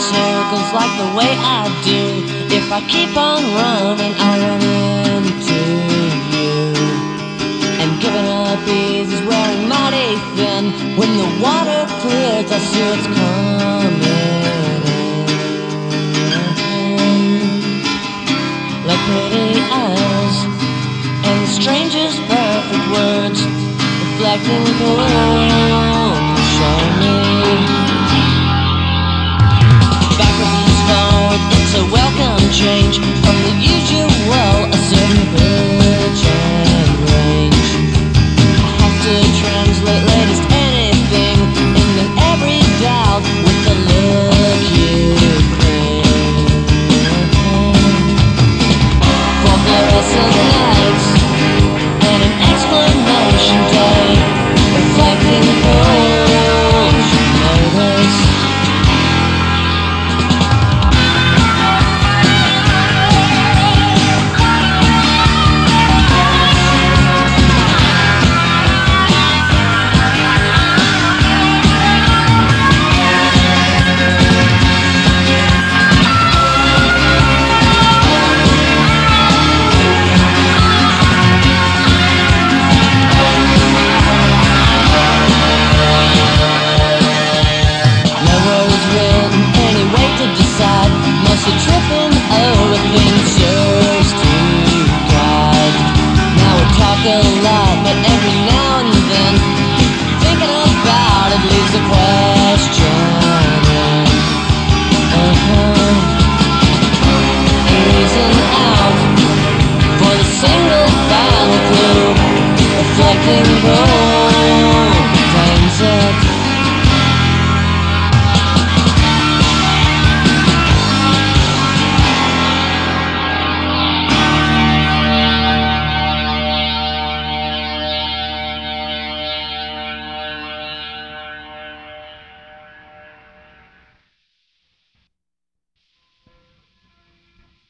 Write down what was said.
circles like the way I do. If I keep on running, I'll run into you. And giving up is wearing mighty thin. When the water clears, I see what's coming in. Like pretty eyes and the strangest perfect words, reflecting gold, show me. Backwards and forward, it's a welcome change from the usual, a certain pitch and range. I have to translate latest anything, and then every doubt with the look you bring. For fluorescent lights and an exclamation day, reflecting gold, notice. Tripping over things just to guide. Now we talk a lot, but every now and then thinking about it leaves a question. And reason out for the single final clue, reflecting gold.